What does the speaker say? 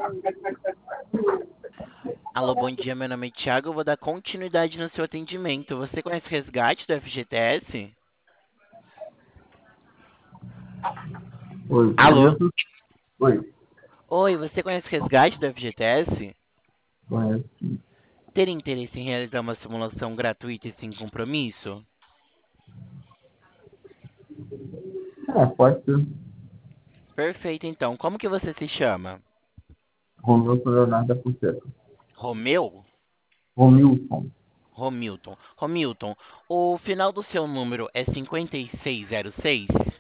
Alô, bom dia, meu nome é Thiago, eu vou dar continuidade no seu atendimento. Você conhece resgate do FGTS? Oi, Alô? conheço. Oi, Oi, você conhece resgate do FGTS? conheço. Ter interesse em realizar uma simulação gratuita e sem compromisso? Pode ser. Perfeito, então. Como que você se chama? Romilson Leonardo da Fonseca. Romeu? Romilson. Romilton. Romilton, o final do seu número é 5606?